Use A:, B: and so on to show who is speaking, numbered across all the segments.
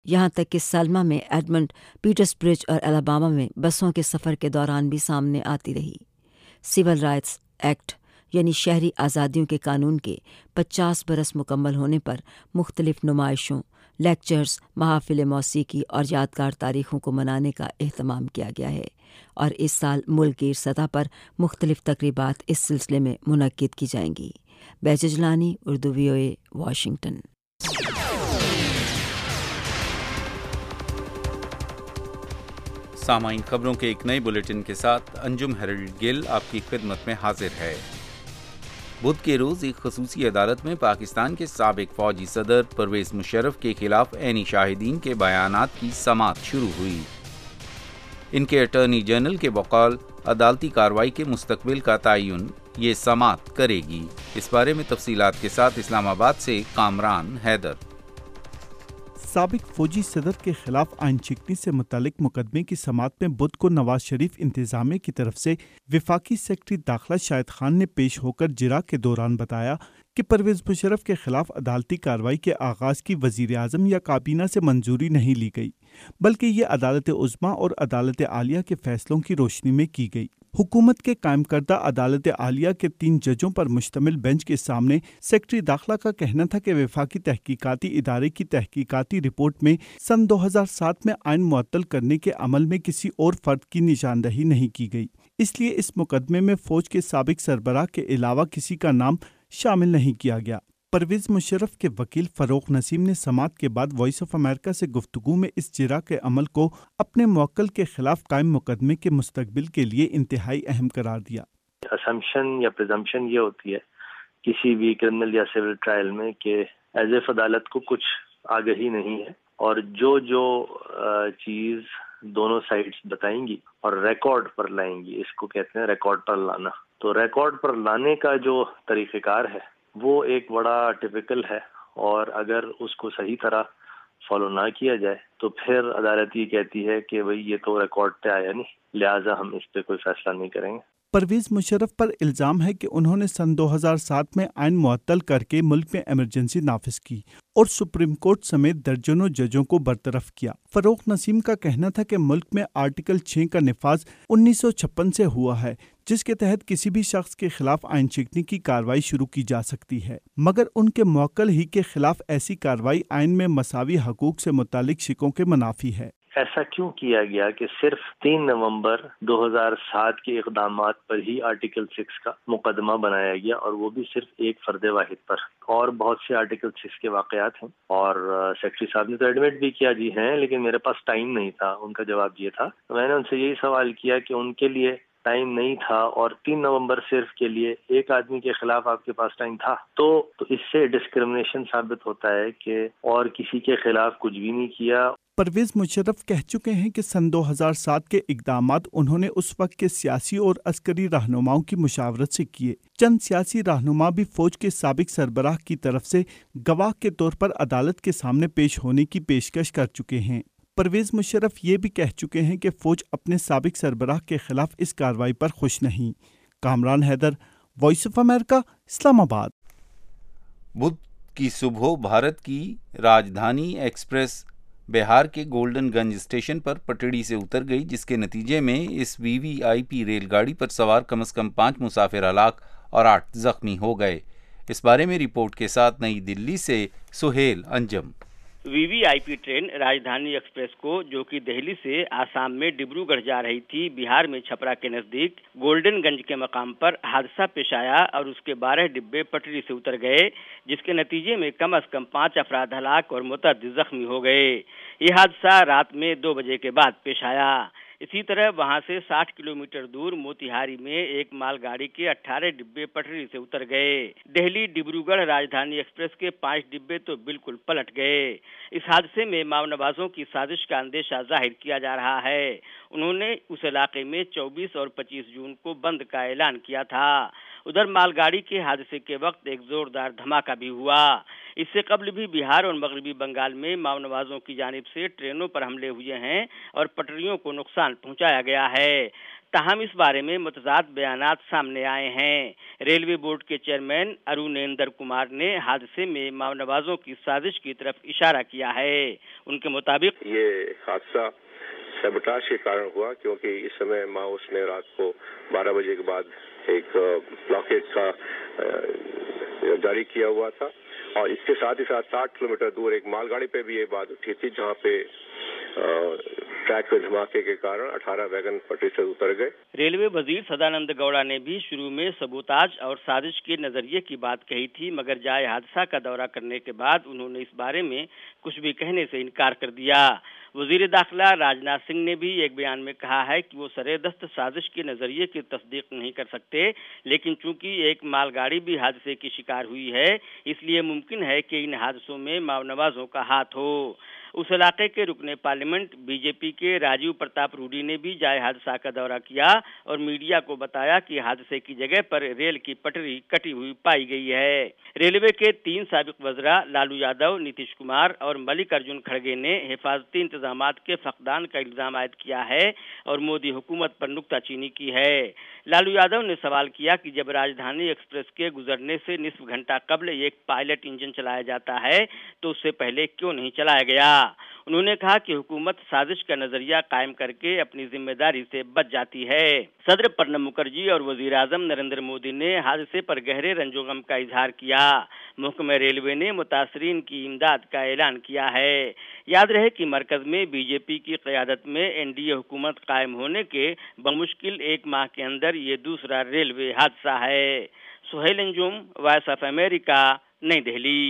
A: یہاں تک کہ سلما میں ایڈمنڈ پیٹرسبرج اور الاباما میں بسوں کے سفر کے دوران بھی سامنے آتی رہی۔ سول رائٹس ایکٹ یعنی شہری آزادیوں کے قانون کے 50 برس مکمل ہونے پر مختلف نمائشوں، لیکچرز، محافل موسیقی اور یادگار تاریخوں کو منانے کا اہتمام کیا گیا ہے، اور اس سال ملک کی سطح پر مختلف تقریبات اس سلسلے میں منعقد کی جائیں گی۔ بیجا جلانی، اردو VOA، واشنگٹن۔
B: سامعین، خبروں کے ایک نئے بلیٹن کے ساتھ انجم ہیرلڈ گل آپ کی خدمت میں حاضر ہے۔ بدھ کے روز ایک خصوصی عدالت میں پاکستان کے سابق فوجی صدر پرویز مشرف کے خلاف عینی شاہدین کے بیانات کی سماعت شروع ہوئی۔ ان کے اٹارنی جنرل کے بقول عدالتی کارروائی کے مستقبل کا تعین یہ سماعت کرے گی۔ اس بارے میں تفصیلات کے ساتھ اسلام آباد سے کامران حیدر۔
C: سابق فوجی صدر کے خلاف آئین شکنی سے متعلق مقدمے کی سماعت میں بدھ کو نواز شریف انتظامیہ کی طرف سے وفاقی سیکرٹری داخلہ شاہد خان نے پیش ہو کر جرا کے دوران بتایا کہ پرویز مشرف کے خلاف عدالتی کارروائی کے آغاز کی وزیر اعظم یا کابینہ سے منظوری نہیں لی گئی، بلکہ یہ عدالت عظمیٰ اور عدالت عالیہ کے فیصلوں کی روشنی میں کی گئی۔ حکومت کے قائم کردہ عدالت عالیہ کے 3 ججوں پر مشتمل بینچ کے سامنے سیکرٹری داخلہ کا کہنا تھا کہ وفاقی تحقیقاتی ادارے کی تحقیقاتی رپورٹ میں سن 2007 میں آئین معطل کرنے کے عمل میں کسی اور فرد کی نشاندہی نہیں کی گئی، اس لیے اس مقدمے میں فوج کے سابق سربراہ کے علاوہ کسی کا نام شامل نہیں کیا گیا۔ پرویز مشرف کے وکیل فروغ نسیم نے سماعت کے بعد وائس آف امریکہ سے گفتگو میں اس جرا کے عمل کو اپنے موکل کے خلاف قائم مقدمے کے مستقبل کے لیے انتہائی اہم قرار دیا۔
D: اسمپشن یا پریزمپشن یہ ہوتی ہے کسی بھی کرمنل یا سول ٹرائل میں کہ ایز اے عدالت کو کچھ آگہی نہیں ہے، اور جو چیز دونوں سائڈز بتائیں گی اور ریکارڈ پر لائیں گی، اس کو کہتے ہیں ریکارڈ پر لانا۔ تو ریکارڈ پر لانے کا جو طریقہ کار ہے وہ ایک بڑا ٹپیکل ہے، اور اگر اس کو صحیح طرح فالو نہ کیا جائے تو پھر عدالت یہ کہتی ہے کہ بھئی یہ تو ریکارڈ پہ آیا نہیں، لہٰذا ہم اس پہ کوئی فیصلہ نہیں کریں گے۔
C: پرویز مشرف پر الزام ہے کہ انہوں نے سن 2007 میں آئین معطل کر کے ملک میں ایمرجنسی نافذ کی اور سپریم کورٹ سمیت درجنوں ججوں کو برطرف کیا۔ فروغ نسیم کا کہنا تھا کہ ملک میں آرٹیکل 6 کا نفاذ 1956 سے ہوا ہے، جس کے تحت کسی بھی شخص کے خلاف آئین شکنی کی کارروائی شروع کی جا سکتی ہے، مگر ان کے موکل ہی کے خلاف ایسی کارروائی آئین میں مساوی حقوق سے متعلق شقوں کے منافی ہے۔
D: ایسا کیوں کیا گیا کہ صرف 3 نومبر 2007 کے اقدامات پر ہی آرٹیکل 6 کا مقدمہ بنایا گیا، اور وہ بھی صرف ایک فرد واحد پر؟ اور بہت سے آرٹیکل 6 کے واقعات ہیں، اور سیکرٹری صاحب نے تو ایڈمٹ بھی کیا جی ہیں، لیکن میرے پاس ٹائم نہیں تھا۔ ان کا جواب یہ تھا، میں نے ان سے یہی سوال کیا کہ ان کے لیے ٹائم نہیں تھا، اور 3 نومبر صرف کے لیے ایک آدمی کے خلاف آپ کے پاس ٹائم تھا، تو اس سے ڈسکرمنیشن ثابت ہوتا ہے کہ اور کسی کے خلاف کچھ بھی نہیں کیا۔
C: پرویز مشرف کہہ چکے ہیں کہ سن 2007 کے اقدامات انہوں نے اس وقت کے سیاسی اور عسکری رہنماؤں کی مشاورت سے کیے۔ چند سیاسی رہنما بھی فوج کے سابق سربراہ کی طرف سے گواہ کے طور پر عدالت کے سامنے پیش ہونے کی پیشکش کر چکے ہیں۔ پرویز مشرف یہ بھی کہہ چکے ہیں کہ فوج اپنے سابق سربراہ کے خلاف اس کارروائی پر خوش نہیں۔ Kamran Haider, Voice of America, Islamabad.
B: بدھ کی صبح بھارت کی راجدھانی ایکسپریس بہار کے گولڈن گنج اسٹیشن پر پٹڑی سے اتر گئی، جس کے نتیجے میں اس VVIP ریل گاڑی پر سوار کم از کم 5 مسافر ہلاک اور 8 زخمی ہو گئے۔ اس بارے میں رپورٹ کے ساتھ نئی دلی سے Suhail Anjum.
E: VVIP train Rajdhani express کو، جو کہ دہلی سے آسام میں ڈبرو گڑھ جا رہی تھی، بہار میں چھپرا کے نزدیک گولڈن گنج کے مقام پر حادثہ پیش آیا اور اس کے 12 ڈبے پٹری سے اتر گئے، جس کے نتیجے میں کم از کم 5 افراد ہلاک اور متعدد زخمی ہو گئے۔ یہ حادثہ رات میں 2 بجے کے بعد پیش آیا۔ اسی طرح وہاں سے 60 کلومیٹر دور موتیہاری میں ایک مال گاڑی کے 18 ڈبے پٹری سے اتر گئے۔ دہلی ڈبرو گڑھ راجدھانی ایکسپریس کے 5 ڈبے تو بالکل پلٹ گئے۔ اس حادثے میں ماؤ نوازوں کی سازش کا اندیشہ ظاہر کیا جا رہا ہے۔ انہوں نے اس علاقے میں 24 اور 25 جون کو بند کا اعلان کیا تھا۔ ادھر مال گاڑی کے حادثے کے وقت ایک زوردار دھماکہ بھی ہوا۔ اس سے قبل بھی بہار اور مغربی بنگال میں ماؤ نوازوں کی جانب سے ٹرینوں پر حملے ہوئے ہیں اور پٹریوں کو نقصان پہنچایا گیا ہے۔ تاہم اس بارے میں متضاد بیانات سامنے آئے ہیں۔ ریلوے بورڈ کے چیئرمین ارونیندر کمار نے حادثے میں ماؤ نوازوں کی سازش کی طرف اشارہ کیا ہے۔ ان کے مطابق
F: یہ حادثہ سیبوٹاژ کے کارن ہوا، کیونکہ اس سمے ماؤس نے رات کو 12 بجے کے بعد ایک بلاکیج کا جاری کیا ہوا تھا، اور اس کے ساتھ ہی ساتھ 60 کلومیٹر دور ایک مال گاڑی پہ بھی یہ بات اٹھی تھی، جہاں پہ ٹریک پہ دھماکے کے کارن 18 ویگن پٹری سے اتر گئے۔
E: ریلوے وزیر سدانند گوڑا نے بھی شروع میں سبوتاژ اور سازش کے نظریے کی بات کہی تھی، مگر جائے حادثہ کا دورہ کرنے کے بعد انہوں نے اس بارے میں کچھ بھی کہنے سے انکار کر دیا۔ وزیر داخلہ راجناتھ سنگھ نے بھی ایک بیان میں کہا ہے کہ وہ سرے دست سازش کے نظریے کی تصدیق نہیں کر سکتے، لیکن چونکہ ایک مال گاڑی بھی حادثے کی شکار ہوئی ہے، اس لیے ممکن ہے کہ ان حادثوں میں ماؤ نوازوں کا ہاتھ ہو۔ اس علاقے کے رکن پارلیمنٹ بی جے پی کے راجیو پرتاپ روڈی نے بھی جائے حادثہ کا دورہ کیا اور میڈیا کو بتایا کہ حادثے کی جگہ پر ریل کی پٹری کٹی ہوئی پائی گئی ہے۔ ریلوے کے 3 سابق وزراء لالو یادو، نتیش کمار اور ملک ارجن کھڑگے نے حفاظتی انتظامات کے فقدان کا الزام عائد کیا ہے اور مودی حکومت پر نکتہ چینی کی ہے۔ لالو یادو نے سوال کیا کہ جب راجدھانی ایکسپریس کے گزرنے سے نصف گھنٹہ قبل ایک پائلٹ انجن چلایا جاتا ہے تو اس سے پہلے کیوں نہیں چلایا گیا؟ انہوں نے کہا کہ حکومت سازش کا نظریہ قائم کر کے اپنی ذمہ داری سے بچ جاتی ہے۔ صدر پرنب مکھرجی اور وزیر اعظم نریندر مودی نے حادثے پر گہرے رنج و غم کا اظہار کیا۔ محکمہ ریلوے نے متاثرین کی امداد کا اعلان کیا ہے۔ یاد رہے کہ مرکز میں بی جے پی کی قیادت میں این ڈی اے حکومت قائم ہونے کے بمشکل 1 ماہ کے اندر یہ دوسرا ریلوے حادثہ ہے۔ Suhail Anjum, Voice of America, نئی دہلی۔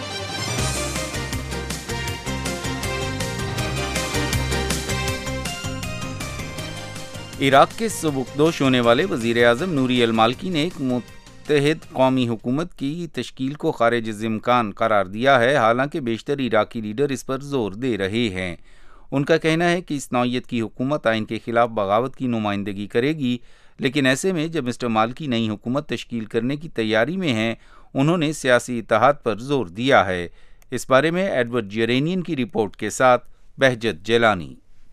B: عراق کے سبکدوش ہونے والے وزیر اعظم نوری المالکی نے ایک متحد قومی حکومت کی تشکیل کو خارج از امکان قرار دیا ہے، حالانکہ بیشتر عراقی لیڈر اس پر زور دے رہے ہیں۔ ان کا کہنا ہے کہ اس نوعیت کی حکومت آئین کے خلاف بغاوت کی نمائندگی کرے گی، لیکن ایسے میں جب مسٹر مالکی نئی حکومت تشکیل کرنے کی تیاری میں ہیں، انہوں نے سیاسی اتحاد پر زور دیا ہے۔ اس بارے میں ایڈورڈ جیرینین کی رپورٹ کے ساتھ بہجت جیلانی۔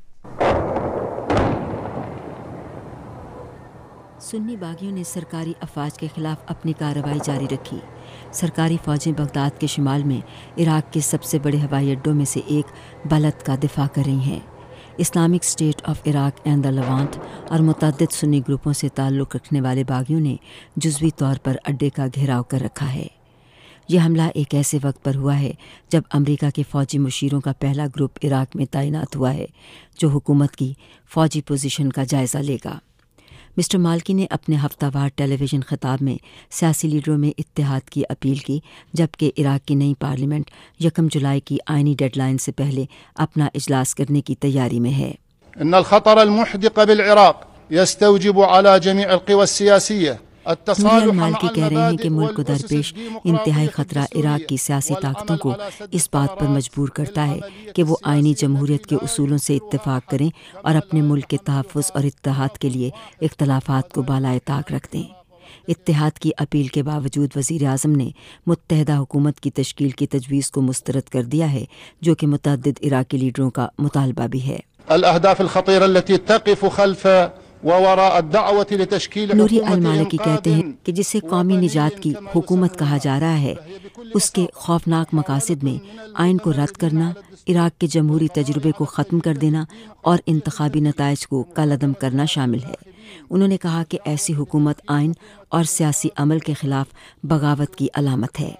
A: سنی باغیوں نے سرکاری افواج کے خلاف اپنی کارروائی جاری رکھی۔ سرکاری فوجیں بغداد کے شمال میں عراق کے سب سے بڑے ہوائی اڈوں میں سے ایک بلد کا دفاع کر رہی ہیں۔ Islamic State of Iraq and the Levant اور متعدد سنی گروپوں سے تعلق رکھنے والے باغیوں نے جزوی طور پر اڈے کا گھیراؤ کر رکھا ہے۔ یہ حملہ ایک ایسے وقت پر ہوا ہے جب امریکہ کے فوجی مشیروں کا پہلا گروپ عراق میں تعینات ہوا ہے، جو حکومت کی فوجی پوزیشن کا جائزہ لے گا۔ مسٹر مالکی نے اپنے ہفتہ وار ٹیلی ویژن خطاب میں سیاسی لیڈروں میں اتحاد کی اپیل کی، جبکہ عراق کی نئی پارلیمنٹ 1 جولائی کی آئینی ڈیڈ لائن سے پہلے اپنا اجلاس کرنے کی تیاری میں ہے۔
G: ان الخطر المحدق بالعراق يستوجب على جميع القوى السياسية
A: نوری المالکی کہہ رہے ہیں کہ ملک کو درپیش انتہائی خطرہ عراق کی سیاسی طاقتوں کو اس بات پر مجبور کرتا ہے کہ وہ آئینی جمہوریت کے اصولوں سے اتفاق کریں اور اپنے ملک کے تحفظ اور اتحاد کے لیے اختلافات کو بالائے طاق رکھ دیں۔ اتحاد کی اپیل کے باوجود وزیر اعظم نے متحدہ حکومت کی تشکیل کی تجویز کو مسترد کر دیا ہے، جو کہ متعدد عراقی لیڈروں کا مطالبہ بھی ہے۔
G: الاهداف الخطيرة التي تقف خلف ووراء الدعوة لتشكيل
A: نوری المالکی کہتے ہیں کہ جسے قومی نجات کی حکومت کہا جا رہا ہے، اس کے خوفناک مقاصد میں آئین کو رد کرنا، عراق کے جمہوری تجربے کو ختم کر دینا اور انتخابی نتائج کو کالعدم کرنا شامل ہے۔ انہوں نے کہا کہ ایسی حکومت آئین اور سیاسی عمل کے خلاف بغاوت کی علامت ہے۔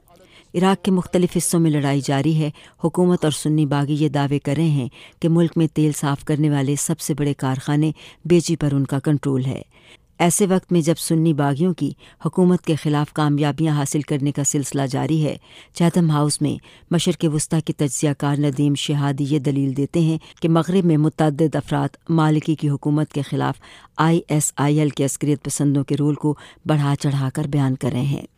A: عراق کے مختلف حصوں میں لڑائی جاری ہے۔ حکومت اور سنی باغی یہ دعوے کر رہے ہیں کہ ملک میں تیل صاف کرنے والے سب سے بڑے کارخانے بیجی پر ان کا کنٹرول ہے۔ ایسے وقت میں جب سنی باغیوں کی حکومت کے خلاف کامیابیاں حاصل کرنے کا سلسلہ جاری ہے، چیتھم ہاؤس میں مشرق وسطیٰ کے تجزیہ کار ندیم شہادی یہ دلیل دیتے ہیں کہ مغرب میں متعدد افراد مالکی کی حکومت کے خلاف ISIL کے عسکریت پسندوں کے رول کو بڑھا چڑھا کر بیان کر رہے ہیں۔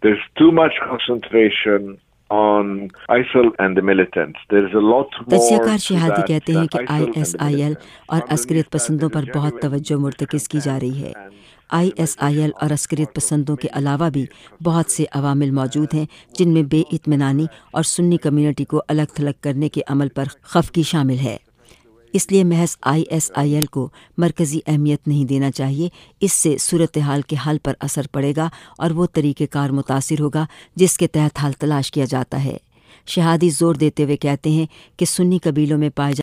A: تجزیہ کار شہادی کہتے ہیں کہ ISIL اور عسکریت پسندوں پر بہت توجہ مرتکز کی جا رہی ہے۔ ISIL اور عسکریت پسندوں کے علاوہ بھی بہت سے عوامل موجود ہیں، جن میں بے اطمینانی اور سنی کمیونٹی کو الگ تھلگ کرنے کے عمل پر خفگی شامل ہے۔ اس لیے محض ISIL کو مرکزی اہمیت نہیں دینا چاہیے. اس سے صورتحال کے حل پر اثر پڑے گا اور وہ طریقہ کار متاثر ہوگا جس کے تحت حل تلاش کیا جاتا ہے. شہادی زور دیتے ہوئے کہتے ہیں کہ سنی قبیلوں میں پائے